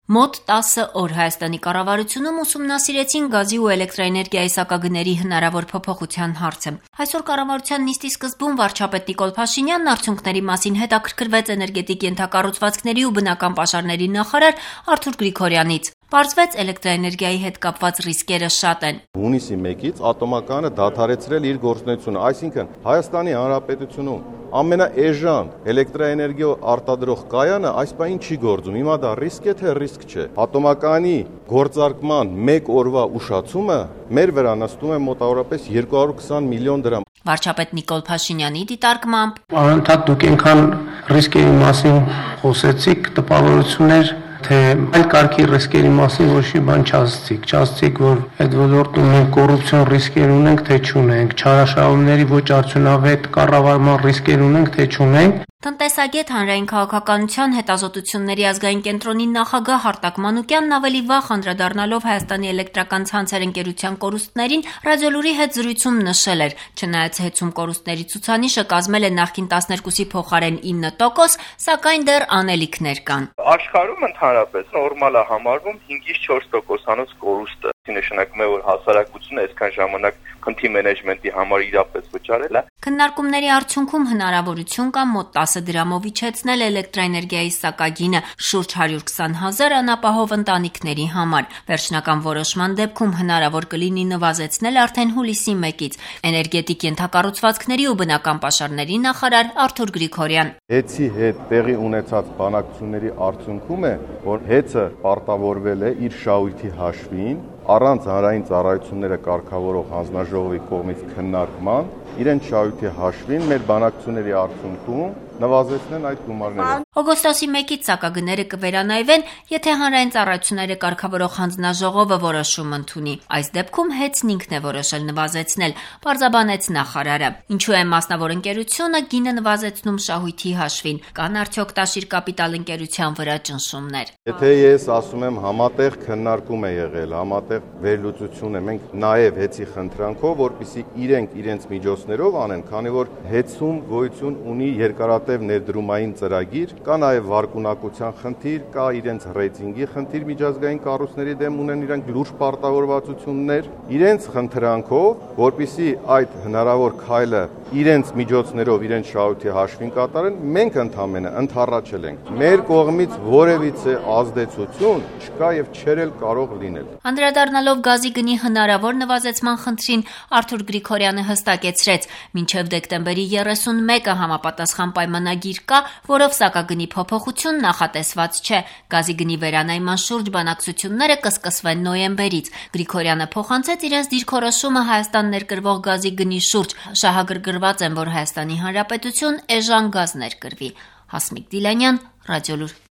Մոտ 10 օր Հայաստանի կառավարությունում ուսումնասիրեցին գազի ու էլեկտրաէներգիայի սակագների հնարավոր փոփոխության հարցը։ Այսօր կառավարության նիստի սկզբում վարչապետ Նիկոլ Փաշինյանն արդյունքների մասին հետաքրքրվեց էներգետիկ ենթակառուցվածքների ու բնական պաշարների նախարար Արթուր Գրիգորյանից։ Պարզվեց էլեկտրաէներգիայի հետ կապված ռիսկերը շատ են։ Հունիսի 1-ից ատոմակայանը դադարեցրել իր գործունեությունը, այսինքն Հայաստանի Հանրապետությունում ամենաէժան էլեկտրաէներգիա արտադրող կայանը այս պահին չի գործում։ Հիմա դա ռիսկ է թե ռիսկ չէ։ Ատոմակայանի գործարկման 1 օրվա ուշացումը մեր վրա նստում է մոտավորապես 220 միլիոն դրամ։ Վարչապետ Նիկոլ Փաշինյանի դիտարկմամբ Անընդհատ դուք այնքան ռիսկերի մասին խոսեցիք, տպավորություններ թե այլ կարգի ռիսկերի մասին ոչ մի բան չասացիք, որ այդ ոլորտում մենք կոռուպցիոն ռիսկեր ունենք, թե չունենք, չարաշահումների ոչ արդյունավետ կառավարման ռիսկեր ունենք, թե չունենք։ Տնտեսագետ հանրային քաղաքականության հետազոտությունների ազգային կենտրոնի նախագահ Արտակ Մանուկյանն ավելի վաղ անդրադառնալով Հայաստանի էլեկտրական ցանցեր ընկերության կորուստներին ռադիոլուրի հետ զրույցում նշել էր, չնայած հեծում կորուստների ցուցանիշը կազմել է նախկին 12-ի փոխարեն 9%, սակայն դեռ անելիքներ կան։ Աշխարհում ընդհանրապես նորմալ է համարվում 5-ից 4%-անոց կորուստը։ Նշանակում է, որ հասարակությունը այսքան ժամանակ քննի մենեջմենտի համար իրապես վճարել է։ Քննարկումների արդյունքում հնարավորություն կա մոտ 10 դրամով իջեցնել էլեկտրաէներգիայի սակագինը շուրջ 120,000 անապահով ընտանիքների համար։ Վերջնական որոշման դեպքում հնարավոր կլինի նվազեցնել արդեն հուլիսի 1-ից։ Էներգետիկ ենթակառուցվածքների ու բնական պաշարների նախարար Արթուր Գրիգորյան։ Հեծի հետ տեղի ունեցած բանակցությունների արդյունքում է, որ հեծը պարտավորվել է իր շահույթի հաշվին առանց հանրային ծառայությունները կարգավորող հանձնաժողովի կողմից քննարկման իրենց շահույթի հաշվին մեր բանակցությունների արդյունքում նվազեցնեն այդ գումարները։ Օգոստոսի 1-ից սակագները կվերանայվեն, եթե հանրային ծառայությունները կարգավորող հանձնաժողովը որոշում ընդունի։ Այս դեպքում հեծն ինքն է որոշել նվազեցնել, պարզաբանեց նախարարը։ Ինչու է մասնավոր ընկերությունը գինը նվազեցնում շահույթի հաշվին, կան արդյոք տաշիր կապիտալ ընկերության վրա ճնշումներ։ Եթե ես ասում եմ համատեղ քննարկում է եղել, համատեղ վերլուծություն է, մենք նաև հեծի խնդրանքով, որպեսզի իրենց միջոցներով անեն, քանի որ հեծում գոյություն ունի երկարատև ներդրումային ծրագիր, կա նաև վարկունակության խնդիր, կա իրենց ռեյտինգի խնդիր միջազգային կառույցների դեմ ունեն իրանք լուրջ պարտավորվածություններ, իրենց խնդրանքով, որպեսզի այդ հնարավոր քայլը իրենց միջոցներով իրենց շահույթի հաշվին կատարեն, մենք ընդամենը ընդառաջել ենք։ Մեր կողմից որևիցե ազդեցություն չկա եւ չէր էլ կարող լինել։ Անդրադառնալով գազի գնի հնարավոր նվազեցման խնդրին Արթուր Գրիգորյանը հստակեցրեց, մինչև դեկտեմբերի 31-ը համապատասխան պայմանագիր կա, որով սակագնի փոփոխություն նախատեսված չէ։ Գազի գնի վերանայման շուրջ բանակցությունները կսկսվեն նոյեմբերից։ Գրիգորյանը փոխանցեց իրենց դիրքորոշումը Հայաստան ներկրվող գազի գնի շուրջ։ Շահագրգռված են, որ Հայաստանի Հանրապետություն էժան գազ ներկրվի։ Հասմիկ Դիլանյան, Ռադիոլուր։